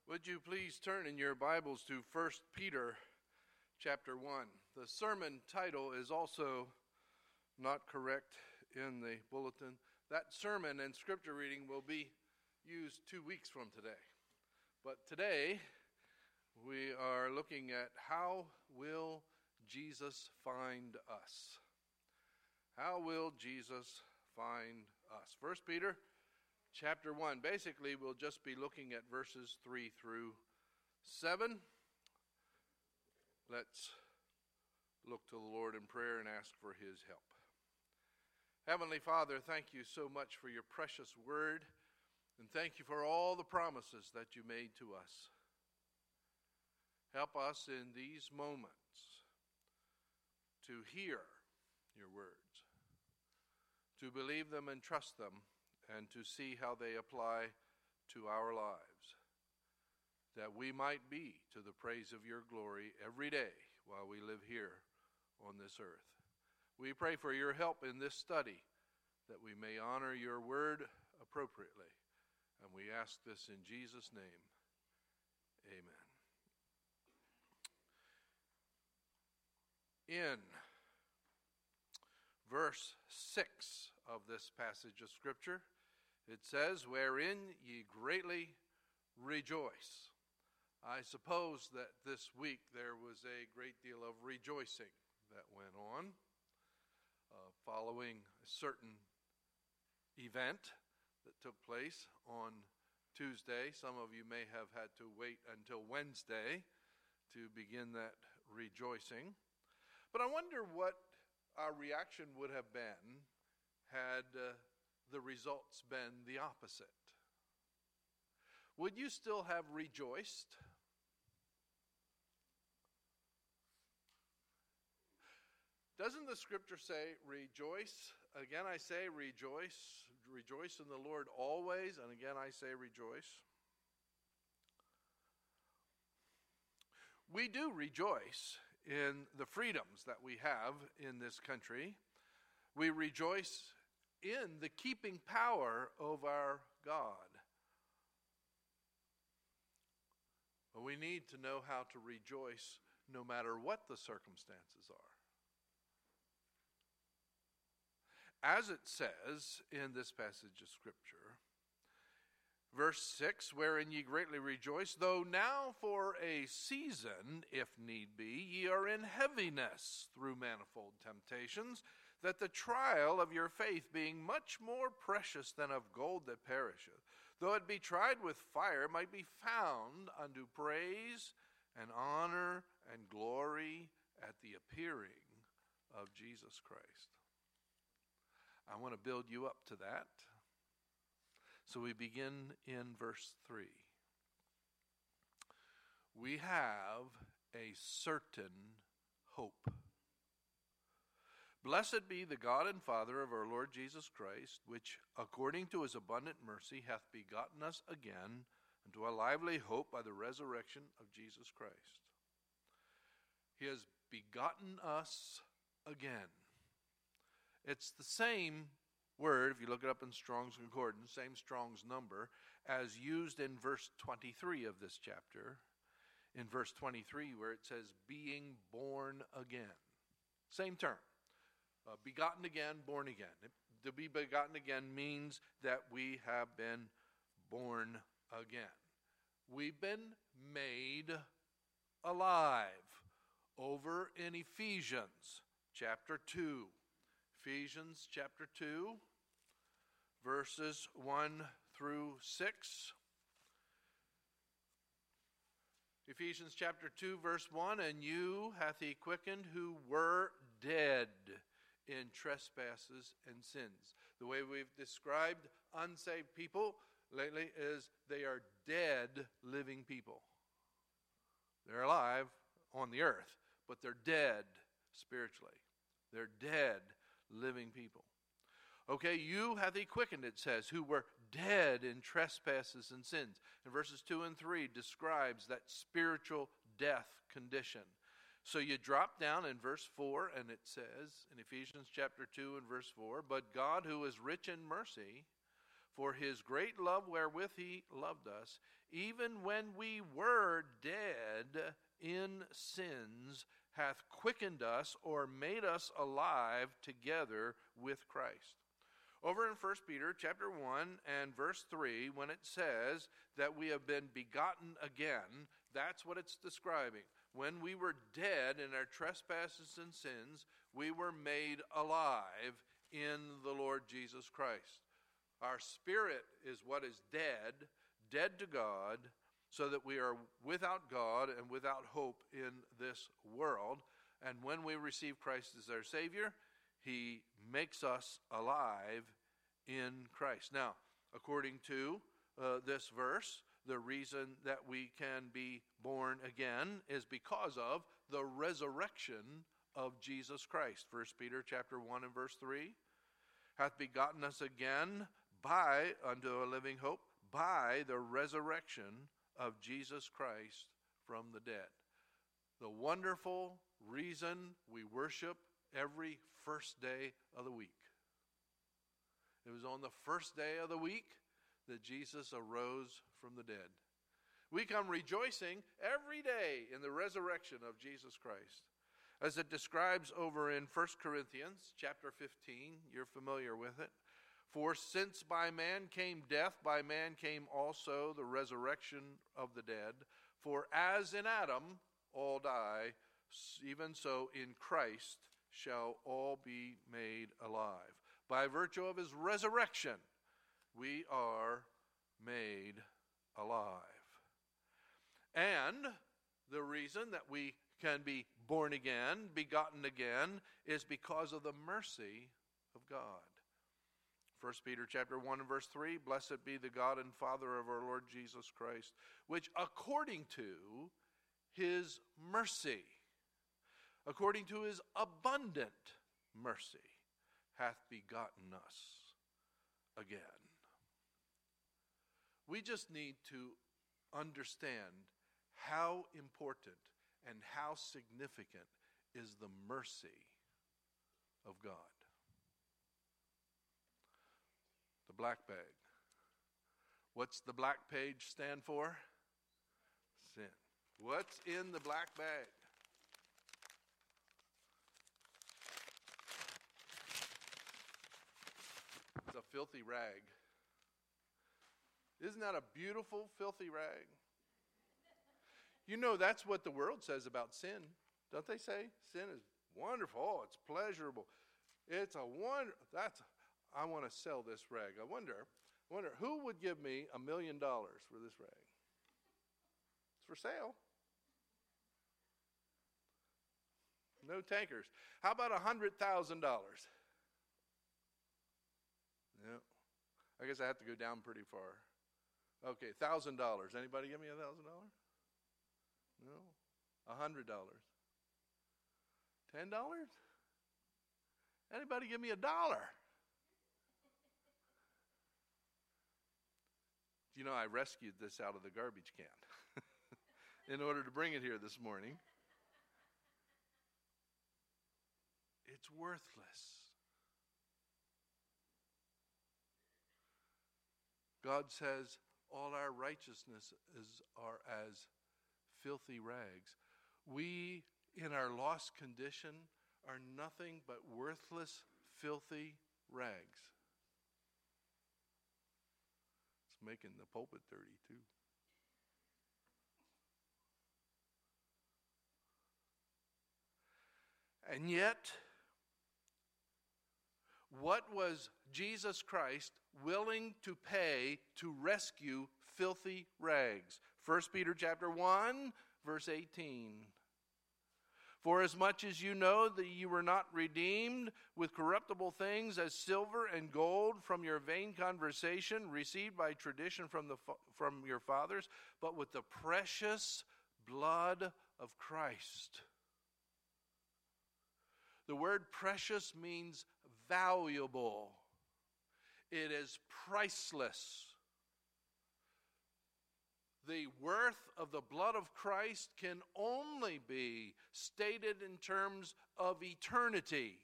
Would you please turn in your Bibles to 1 Peter chapter 1. The sermon title is also not correct in the bulletin. That sermon and scripture reading will be used 2 weeks from today. But today we are looking at how will Jesus find us? How will Jesus find us? 1 Peter Chapter 1, basically we'll just be looking at verses 3 through 7. Let's look to the Lord in prayer and ask for His help. Heavenly Father, thank you so much for your precious word, and thank you for all the promises that you made to us. Help us in these moments to hear your words, to believe them and trust them, and to see how they apply to our lives, that we might be to the praise of your glory every day while we live here on this earth. We pray for your help in this study, that we may honor your word appropriately, and we ask this in Jesus' name. Amen. In verse 6 of this passage of Scripture, it says, "Wherein ye greatly rejoice." I suppose that this week there was a great deal of rejoicing that went on following a certain event that took place on Tuesday. Some of you may have had to wait until Wednesday to begin that rejoicing. But I wonder what our reaction would have been had the results been the opposite. Would you still have rejoiced? Doesn't the scripture say, rejoice? Again I say rejoice. Rejoice in the Lord always. And again I say rejoice. We do rejoice in the freedoms that we have in this country. We rejoice in the keeping power of our God. But we need to know how to rejoice no matter what the circumstances are. As it says in this passage of Scripture, verse 6, "Wherein ye greatly rejoice, though now for a season, if need be, ye are in heaviness through manifold temptations, that the trial of your faith, being much more precious than of gold that perisheth, though it be tried with fire, might be found unto praise and honor and glory at the appearing of Jesus Christ." I want to build you up to that. So we begin in verse 3. We have a certain hope. "Blessed be the God and Father of our Lord Jesus Christ, which according to his abundant mercy hath begotten us again unto a lively hope by the resurrection of Jesus Christ." He has begotten us again. It's the same word, if you look it up in Strong's Concordance, same Strong's number, as used in verse 23 of this chapter. In verse 23 where it says, "being born again." Same term. Begotten again, born again. To be begotten again means that we have been born again. We've been made alive. Over in Ephesians chapter 2. Ephesians chapter 2, verses 1 through 6. Ephesians chapter 2, verse 1, "And you hath he quickened who were dead in trespasses and sins." The way we've described unsaved people lately is they are dead living people. They're alive on the earth, but they're dead spiritually. They're dead living people. Okay, "you hath he quickened," it says, "who were dead in trespasses and sins." And verses 2 and 3 describes that spiritual death condition. So you drop down in verse 4, and it says in Ephesians chapter 2 and verse 4, "But God, who is rich in mercy, for his great love wherewith he loved us, even when we were dead in sins, hath quickened us or made us alive together with Christ. Over in 1 Peter chapter 1 and verse 3, when it says that we have been begotten again, that's what it's describing. When we were dead in our trespasses and sins, we were made alive in the Lord Jesus Christ. Our spirit is what is dead to God, so that we are without God and without hope in this world. And when we receive Christ as our Savior, He makes us alive in Christ. Now, according to this verse, the reason that we can be born again is because of the resurrection of Jesus Christ. 1 Peter chapter 1 and verse 3, hath begotten us again unto a living hope, by the resurrection of Jesus Christ from the dead. The wonderful reason we worship every first day of the week. It was on the first day of the week that Jesus arose from the dead. We come rejoicing every day in the resurrection of Jesus Christ. As it describes over in 1 Corinthians chapter 15, you're familiar with it. For since by man came death, by man came also the resurrection of the dead. For as in Adam all die, even so in Christ shall all be made alive. By virtue of his resurrection, we are made alive. And the reason that we can be born again, begotten again, is because of the mercy of God. 1 Peter chapter 1 and verse 3, blessed be the God and Father of our Lord Jesus Christ, which according to his mercy, according to his abundant mercy, hath begotten us again. We just need to understand how important and how significant is the mercy of God. The black bag. What's the black page stand for? Sin. What's in the black bag? It's a filthy rag. Isn't that a beautiful, filthy rag? You know, that's what the world says about sin. Don't they say? Sin is wonderful. Oh, it's pleasurable. It's a wonder. I want to sell this rag. I wonder who would give me $1 million for this rag? It's for sale. No takers. How about $100,000? No. I guess I have to go down pretty far. Okay, $1,000. Anybody give me $1,000? No. $100. $10? Anybody give me $1? You know, I rescued this out of the garbage can in order to bring it here this morning. It's worthless. God says all our righteousnesses are as filthy rags. We, in our lost condition, are nothing but worthless, filthy rags. It's making the pulpit dirty, too. And yet, what was Jesus Christ willing to pay to rescue filthy rags? 1 Peter chapter 1, verse 18. For as much as you know that you were not redeemed with corruptible things as silver and gold from your vain conversation received by tradition from your fathers, but with the precious blood of Christ. The word precious means valuable. It is priceless. The worth of the blood of Christ can only be stated in terms of eternity.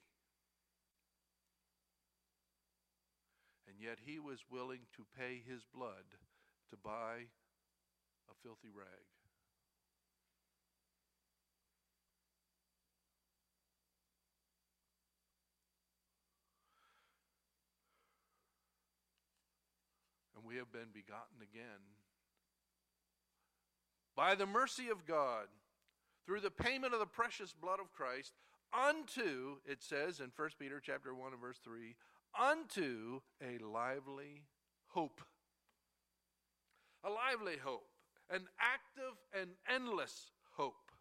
And yet he was willing to pay his blood to buy a filthy rag. And we have been begotten again by the mercy of God, through the payment of the precious blood of Christ, unto, it says in 1 Peter chapter 1 and verse 3, unto a lively hope. A lively hope, an active and endless hope.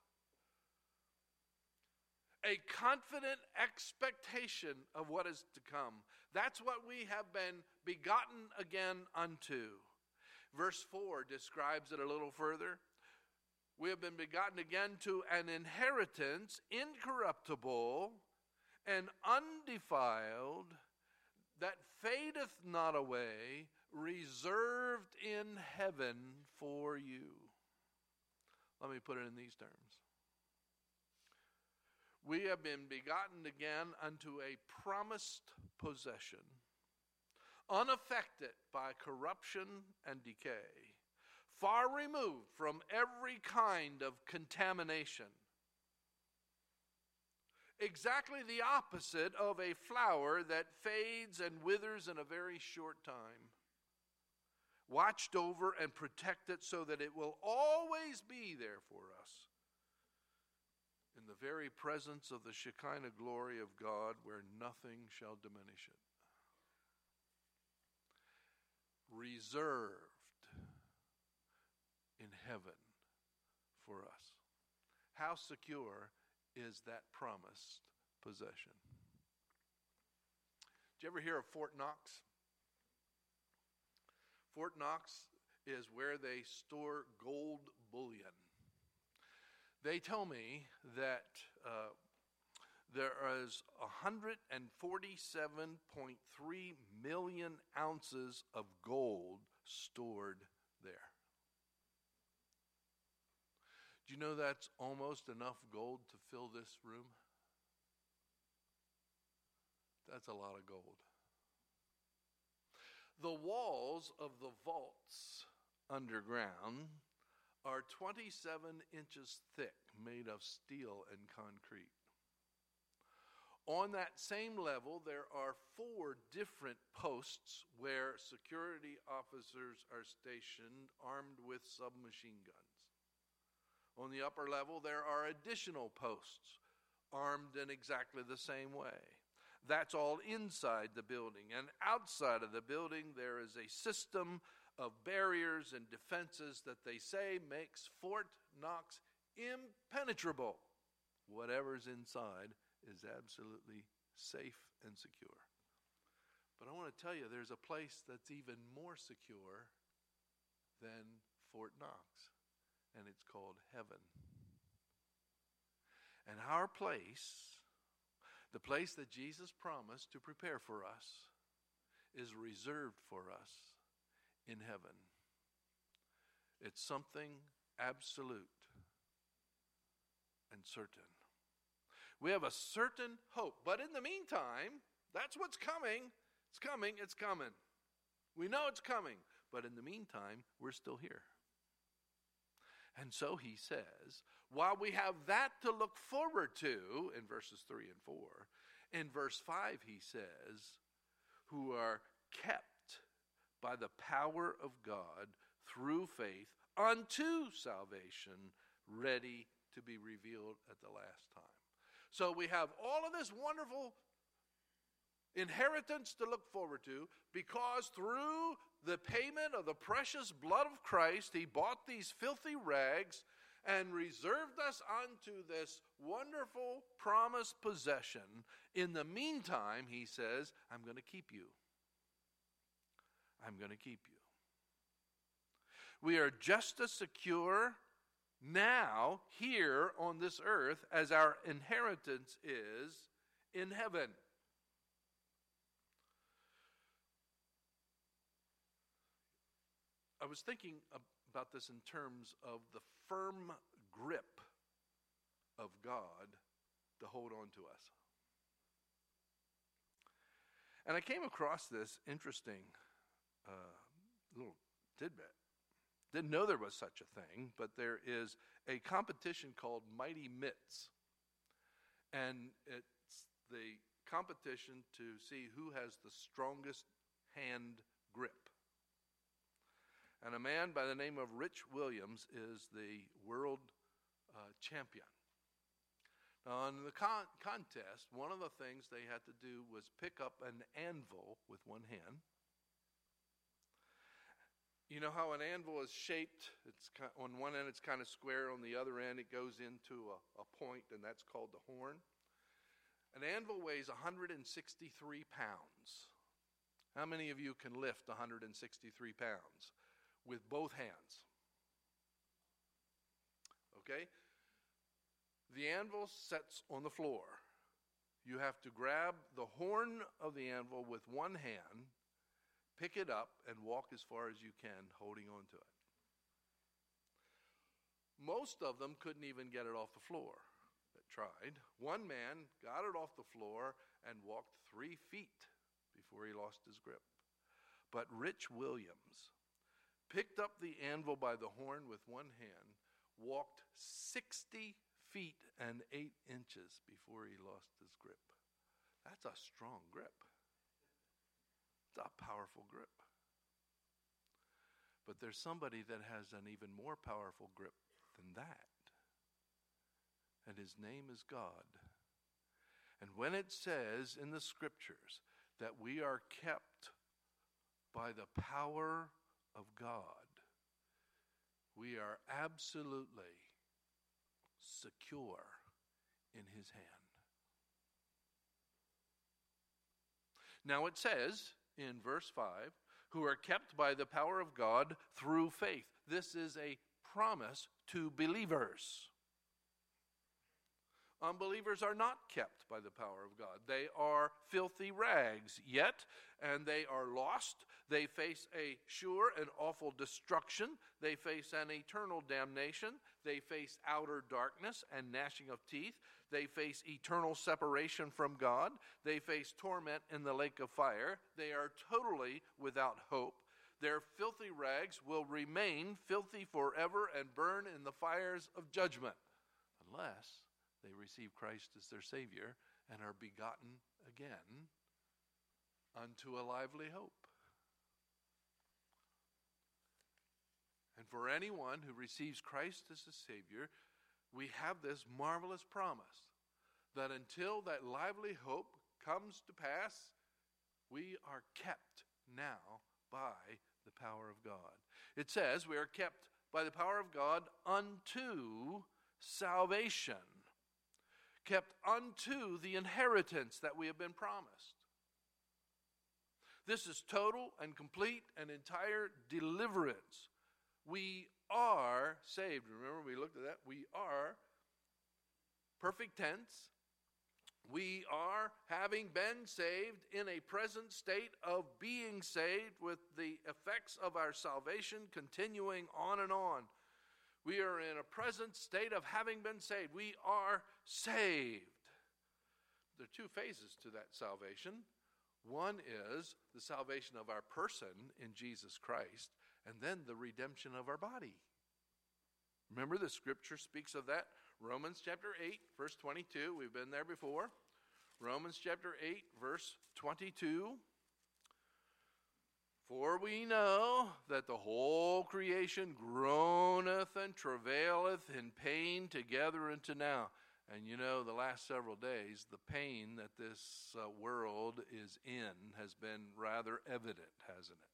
A confident expectation of what is to come. That's what we have been begotten again unto. Verse 4 describes it a little further. We have been begotten again to an inheritance, incorruptible and undefiled, that fadeth not away, reserved in heaven for you. Let me put it in these terms. We have been begotten again unto a promised possession, unaffected by corruption and decay, far removed from every kind of contamination. Exactly the opposite of a flower that fades and withers in a very short time. Watched over and protected so that it will always be there for us, in the very presence of the Shekinah glory of God, where nothing shall diminish it. Reserved in heaven for us. How secure is that promised possession? Did you ever hear of Fort Knox? Fort Knox is where they store gold bullion. They tell me that there is 147.3 million ounces of gold stored there. Do you know that's almost enough gold to fill this room? That's a lot of gold. The walls of the vaults underground are 27 inches thick, made of steel and concrete. On that same level, there are 4 different posts where security officers are stationed, armed with submachine guns. On the upper level, there are additional posts, armed in exactly the same way. That's all inside the building. And outside of the building, there is a system of barriers and defenses that they say makes Fort Knox impenetrable. Whatever's inside is absolutely safe and secure. But I want to tell you, there's a place that's even more secure than Fort Knox, and it's called heaven. And our place, the place that Jesus promised to prepare for us, is reserved for us in heaven. It's something absolute and certain. We have a certain hope. But in the meantime, that's what's coming. It's coming, it's coming. We know it's coming. But in the meantime, we're still here. And so he says, while we have that to look forward to in verses 3 and 4, in verse 5 he says, who are kept by the power of God through faith unto salvation, ready to be revealed at the last time. So we have all of this wonderful inheritance to look forward to, because through the payment of the precious blood of Christ, he bought these filthy rags and reserved us unto this wonderful promised possession. In the meantime, he says, I'm going to keep you. I'm going to keep you. We are just as secure now, here on this earth, as our inheritance is in heaven. I was thinking about this in terms of the firm grip of God to hold on to us. And I came across this interesting little tidbit. Didn't know there was such a thing, but there is a competition called Mighty Mitts. And it's the competition to see who has the strongest hand grip. And a man by the name of Rich Williams is the world champion. Now, in the contest, one of the things they had to do was pick up an anvil with one hand. You know how an anvil is shaped? It's on one end it's kind of square, on the other end it goes into a point, and that's called the horn. An anvil weighs 163 pounds. How many of you can lift 163 pounds with both hands? Okay? The anvil sits on the floor. You have to grab the horn of the anvil with one hand, pick it up, and walk as far as you can, holding on to it. Most of them couldn't even get it off the floor that tried. One man got it off the floor and walked 3 feet before he lost his grip. But Rich Williams picked up the anvil by the horn with one hand, walked 60 feet and 8 inches before he lost his grip. That's a strong grip. It's a powerful grip. But there's somebody that has an even more powerful grip than that. And his name is God. And when it says in the scriptures that we are kept by the power of God, we are absolutely secure in his hand. Now it says in verse 5, who are kept by the power of God through faith. This is a promise to believers. Unbelievers are not kept by the power of God. They are filthy rags yet, and they are lost. They face a sure and awful destruction. They face an eternal damnation. They face outer darkness and gnashing of teeth. They face eternal separation from God. They face torment in the lake of fire. They are totally without hope. Their filthy rags will remain filthy forever and burn in the fires of judgment, unless they receive Christ as their Savior and are begotten again unto a lively hope. And for anyone who receives Christ as a Savior, we have this marvelous promise that until that lively hope comes to pass, we are kept now by the power of God. It says we are kept by the power of God unto salvation, kept unto the inheritance that we have been promised. This is total and complete and entire deliverance. We are saved. Remember, we looked at that. We are, perfect tense. We are, having been saved, in a present state of being saved, with the effects of our salvation continuing on and on. We are in a present state of having been saved. We are saved. There are 2 phases to that salvation. One is the salvation of our person in Jesus Christ, and then the redemption of our body. Remember, the scripture speaks of that. Romans chapter 8, verse 22. We've been there before. Romans chapter 8, verse 22. For we know that the whole creation groaneth and travaileth in pain together unto now. And you know, the last several days, the pain that this world is in has been rather evident, hasn't it?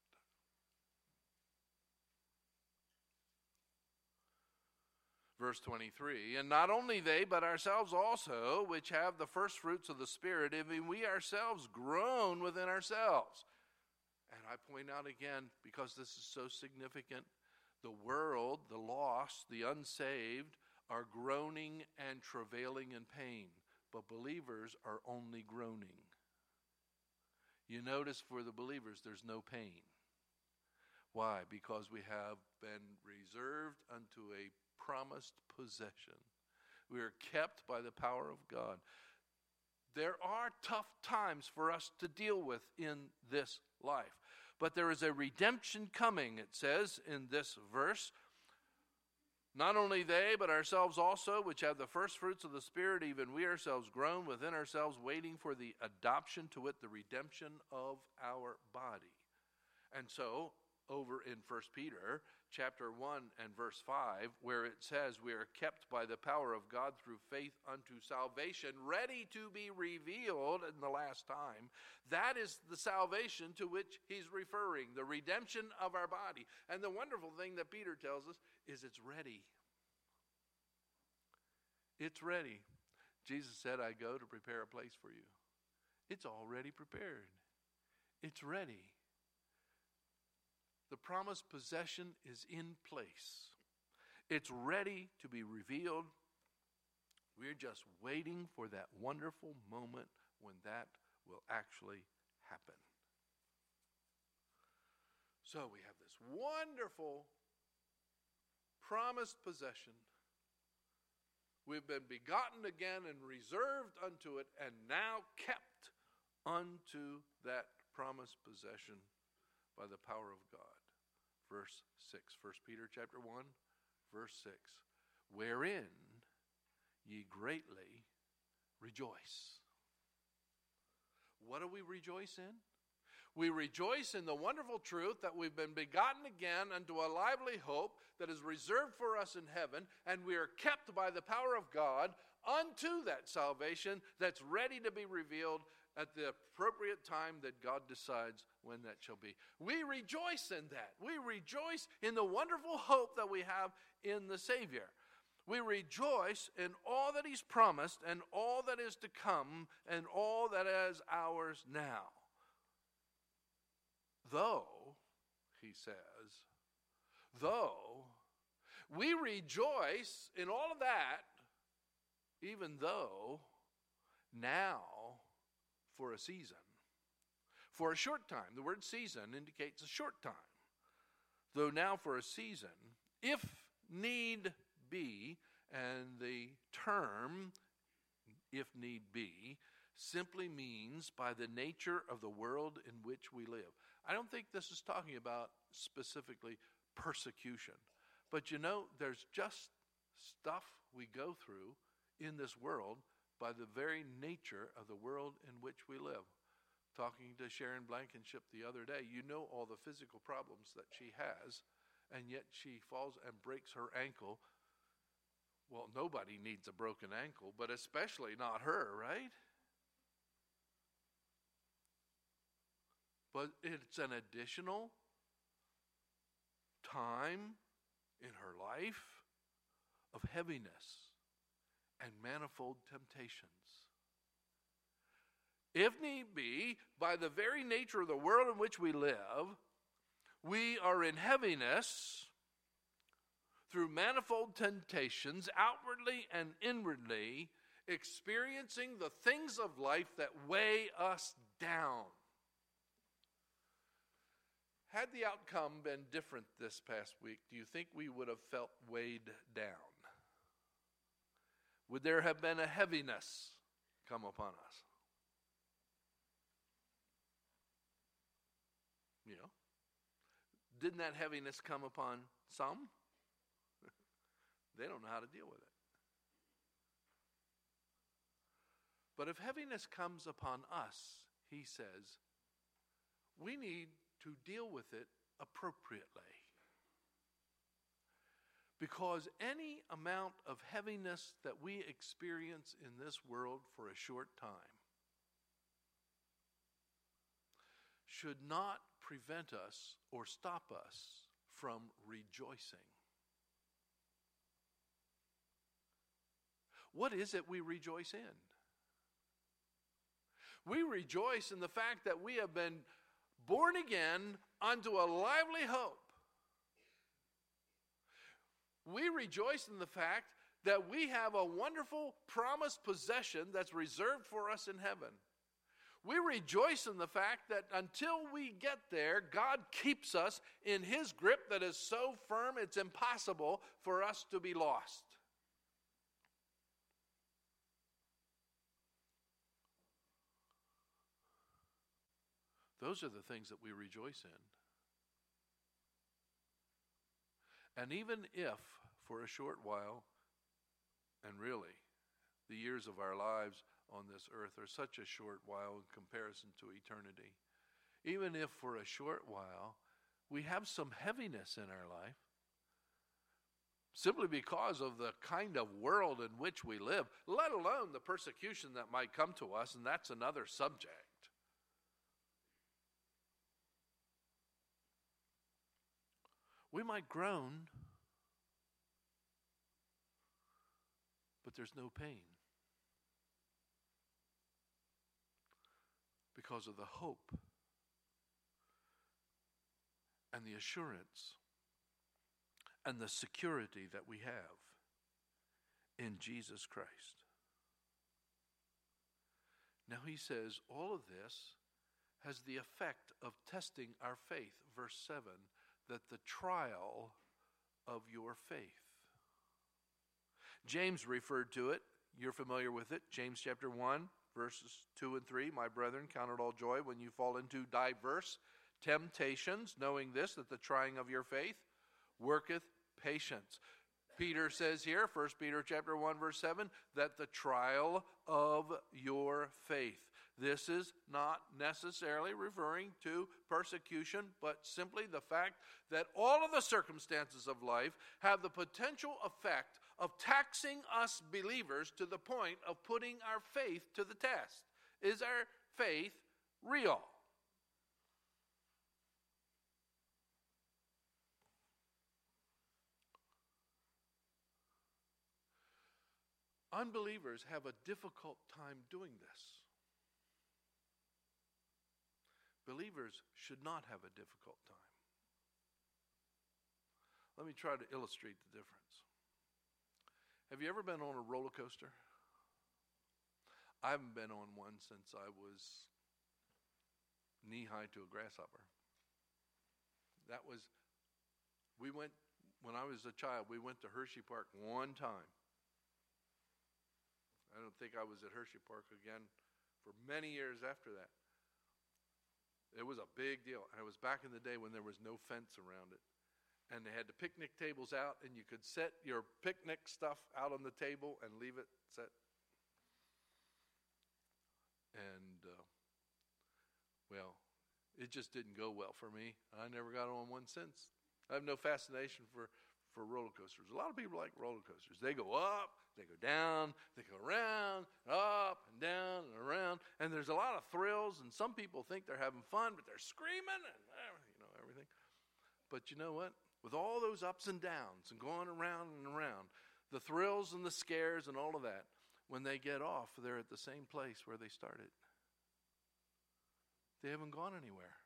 Verse 23, and not only they, but ourselves also, which have the first fruits of the Spirit, even we ourselves groan within ourselves. And I point out again, because this is so significant, the world, the lost, the unsaved, are groaning and travailing in pain, but believers are only groaning. You notice for the believers, there's no pain. Why? Because we have been reserved unto a promised possession. We are kept by the power of God. There are tough times for us to deal with in this life, But there is a redemption coming, it says in this verse. Not only they, but ourselves also, which have the first fruits of the Spirit, even we ourselves groan within ourselves, waiting for the adoption, to wit, the redemption of our body. And so, over in 1 Peter chapter 1 and verse 5, where it says we are kept by the power of God through faith unto salvation, ready to be revealed in the last time, that is the salvation to which he's referring, the redemption of our body. And the wonderful thing that Peter tells us is it's ready. It's ready. Jesus said, I go to prepare a place for you. It's already prepared. It's ready. The promised possession is in place. It's ready to be revealed. We're just waiting for that wonderful moment when that will actually happen. So we have this wonderful promised possession. We've been begotten again and reserved unto it, and now kept unto that promised possession by the power of God. Verse 6, 1 Peter chapter 1, verse 6. Wherein ye greatly rejoice. What do we rejoice in? We rejoice in the wonderful truth that we've been begotten again unto a lively hope that is reserved for us in heaven, and we are kept by the power of God unto that salvation that's ready to be revealed at the appropriate time that God decides when that shall be. We rejoice in that. We rejoice in the wonderful hope that we have in the Savior. We rejoice in all that he's promised and all that is to come and all that is ours now. Though, he says, though we rejoice in all of that, even though now for a season, for a short time. The word season indicates a short time. Though now for a season, if need be, and the term, if need be, simply means by the nature of the world in which we live. I don't think this is talking about specifically persecution. But you know, there's just stuff we go through in this world by the very nature of the world in which we live. Talking to Sharon Blankenship the other day, you know all the physical problems that she has, and yet she falls and breaks her ankle. Well, nobody needs a broken ankle, but especially not her, right? But it's an additional time in her life of heaviness and manifold temptations. If need be, by the very nature of the world in which we live, we are in heaviness through manifold temptations, outwardly and inwardly, experiencing the things of life that weigh us down. Had the outcome been different this past week, do you think we would have felt weighed down? Would there have been a heaviness come upon us? You know, didn't that heaviness come upon some? They don't know how to deal with it. But if heaviness comes upon us, he says, we need to deal with it appropriately. Because any amount of heaviness that we experience in this world for a short time should not prevent us or stop us from rejoicing. What is it we rejoice in? We rejoice in the fact that we have been born again unto a lively hope. We rejoice in the fact that we have a wonderful promised possession that's reserved for us in heaven. We rejoice in the fact that until we get there, God keeps us in his grip that is so firm it's impossible for us to be lost. Those are the things that we rejoice in. And even if, for a short while, and really, the years of our lives on this earth are such a short while in comparison to eternity, even if for a short while we have some heaviness in our life, simply because of the kind of world in which we live, let alone the persecution that might come to us, and that's another subject. We might groan, but there's no pain because of the hope and the assurance and the security that we have in Jesus Christ. Now he says all of this has the effect of testing our faith. Verse 7, that the trial of your faith. James referred to it. You're familiar with it. James chapter 1, verses 2 and 3. My brethren, count it all joy when you fall into diverse temptations, knowing this, that the trying of your faith worketh patience. Peter says here, 1 Peter chapter 1, verse 7, that the trial of your faith. This is not necessarily referring to persecution, but simply the fact that all of the circumstances of life have the potential effect of taxing us believers to the point of putting our faith to the test. Is our faith real? Unbelievers have a difficult time doing this. Believers should not have a difficult time. Let me try to illustrate the difference. Have you ever been on a roller coaster? I haven't been on one since I was knee-high to a grasshopper. When I was a child, we went to Hershey Park one time. I don't think I was at Hershey Park again for many years after that. It was a big deal. And it was back in the day when there was no fence around it. And they had the picnic tables out, and you could set your picnic stuff out on the table and leave it set. And, well, it just didn't go well for me. I never got on one since. I have no fascination for roller coasters. A lot of people like roller coasters. They go up, they go down, they go around, up and down and around. And there's a lot of thrills, and some people think they're having fun, but they're screaming and everything. But you know what? With all those ups and downs and going around and around, the thrills and the scares and all of that, when they get off, they're at the same place where they started. They haven't gone anywhere.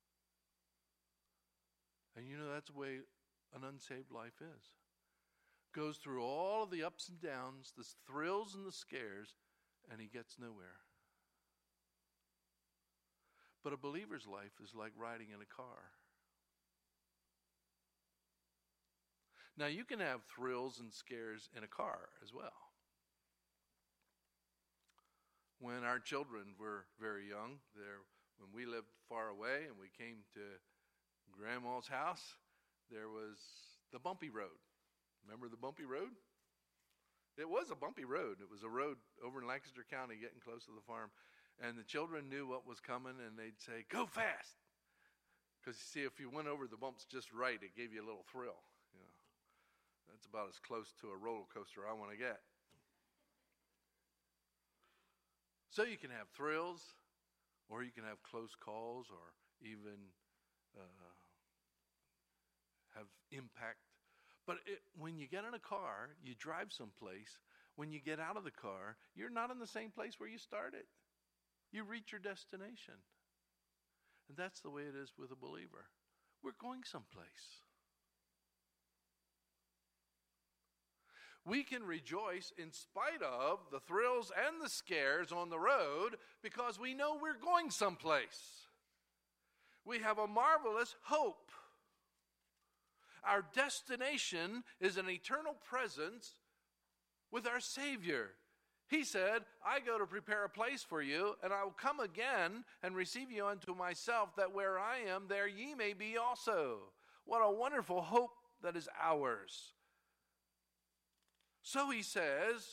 And that's the way an unsaved life is. Goes through all of the ups and downs, the thrills and the scares, and he gets nowhere. But a believer's life is like riding in a car. Now, you can have thrills and scares in a car as well. When our children were very young, when we lived far away and we came to Grandma's house, there was the bumpy road. Remember the bumpy road? It was a bumpy road. It was a road over in Lancaster County getting close to the farm. And the children knew what was coming, and they'd say, go fast. Because you see, if you went over the bumps just right, it gave you a little thrill. That's about as close to a roller coaster I want to get. So you can have thrills, or you can have close calls, or even have impact. But when you get in a car, you drive someplace. When you get out of the car, you're not in the same place where you started. You reach your destination. And that's the way it is with a believer. We're going someplace. We can rejoice in spite of the thrills and the scares on the road because we know we're going someplace. We have a marvelous hope. Our destination is an eternal presence with our Savior. He said, I go to prepare a place for you, and I will come again and receive you unto myself, that where I am, there ye may be also. What a wonderful hope that is ours. So he says,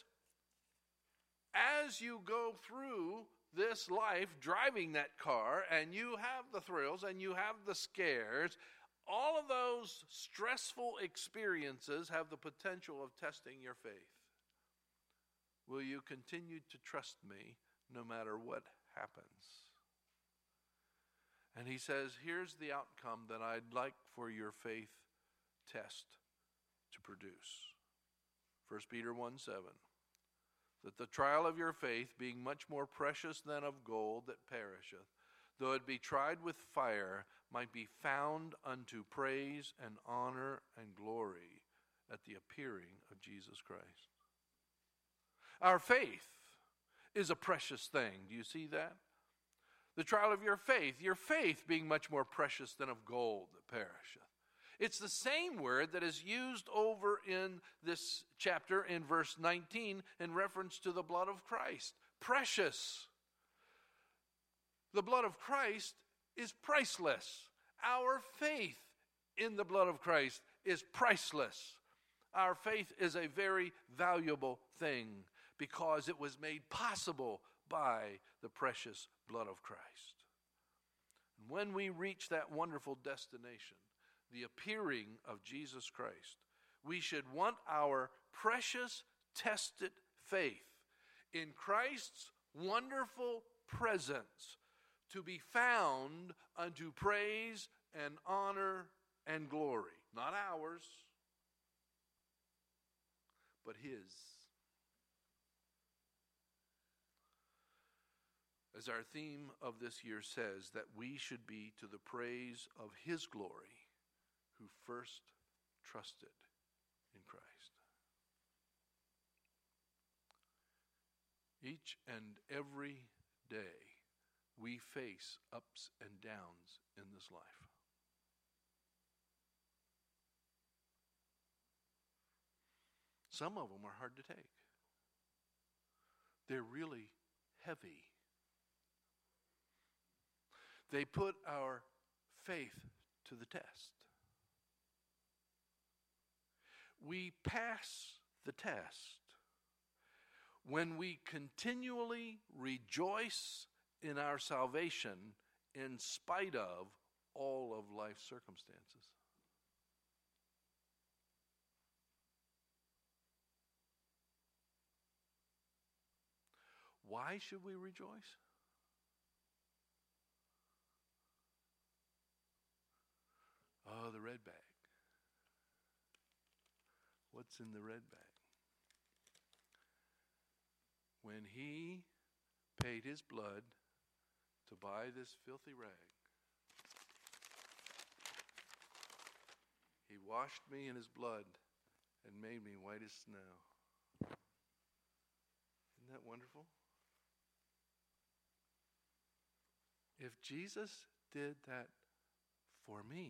as you go through this life driving that car, and you have the thrills and you have the scares, all of those stressful experiences have the potential of testing your faith. Will you continue to trust me no matter what happens? And he says, here's the outcome that I'd like for your faith test to produce. 1 Peter 1:7. That the trial of your faith, being much more precious than of gold that perisheth, though it be tried with fire, might be found unto praise and honor and glory at the appearing of Jesus Christ. Our faith is a precious thing. Do you see that? The trial of your faith being much more precious than of gold that perisheth. It's the same word that is used over in this chapter in verse 19 in reference to the blood of Christ. Precious. The blood of Christ is priceless. Our faith in the blood of Christ is priceless. Our faith is a very valuable thing because it was made possible by the precious blood of Christ. And when we reach that wonderful destination, the appearing of Jesus Christ, we should want our precious, tested faith in Christ's wonderful presence to be found unto praise and honor and glory. Not ours, but His. As our theme of this year says, that we should be to the praise of His glory, who first trusted in Christ. Each and every day we face ups and downs in this life. Some of them are hard to take. They're really heavy. They put our faith to the test. We pass the test when we continually rejoice in our salvation in spite of all of life's circumstances. Why should we rejoice? Oh, the red bag. What's in the red bag? When He paid His blood to buy this filthy rag, He washed me in His blood and made me white as snow. Isn't that wonderful? If Jesus did that for me,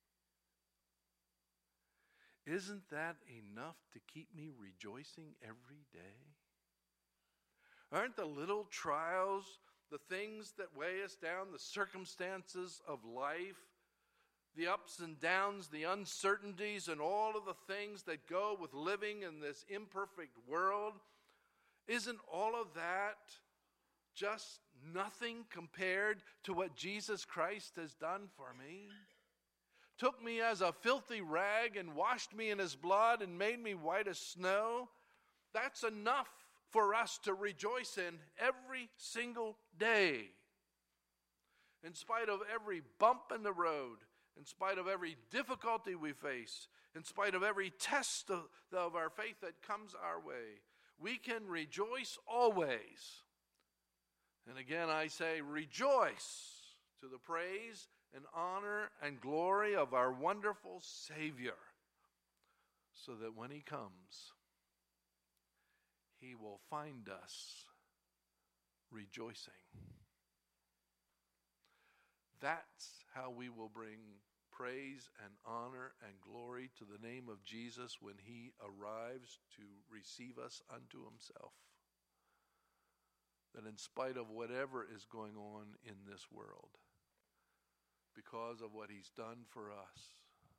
isn't that enough to keep me rejoicing every day? Aren't the little trials, the things that weigh us down, the circumstances of life, the ups and downs, the uncertainties, and all of the things that go with living in this imperfect world, isn't all of that just nothing compared to what Jesus Christ has done for me? Took me as a filthy rag and washed me in His blood and made me white as snow. That's enough for us to rejoice in every single day. In spite of every bump in the road, in spite of every difficulty we face, in spite of every test of our faith that comes our way, we can rejoice always. And again I say, rejoice to the praise and honor and glory of our wonderful Savior, so that when He comes, He will find us rejoicing. That's how we will bring praise and honor and glory to the name of Jesus when He arrives to receive us unto Himself. that in spite of whatever is going on in this world, because of what he's done for us,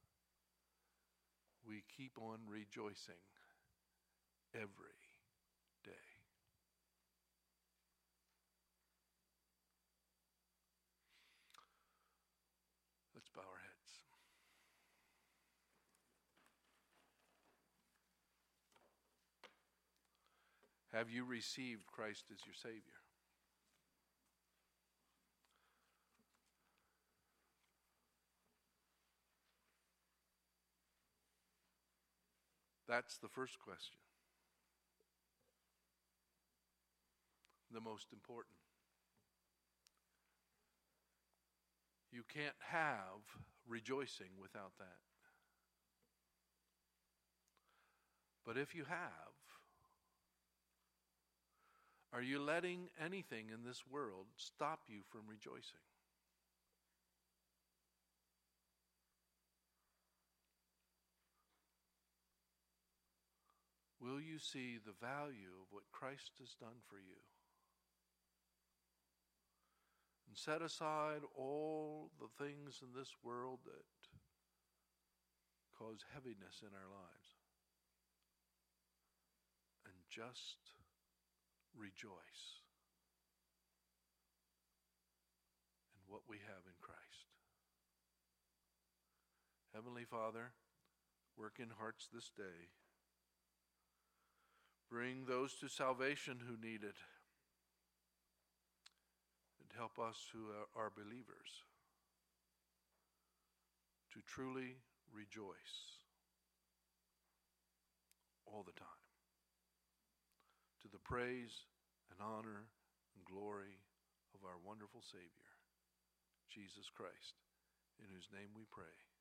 we keep on rejoicing every day. Let's bow our heads. Have you received Christ as your Savior? That's the first question. The most important. You can't have rejoicing without that. But if you have, are you letting anything in this world stop you from rejoicing? Will you see the value of what Christ has done for you? And set aside all the things in this world that cause heaviness in our lives. And just rejoice in what we have in Christ. Heavenly Father, work in hearts this day. Bring those to salvation who need it. And help us who are believers to truly rejoice all the time, to the praise and honor and glory of our wonderful Savior, Jesus Christ, in whose name we pray.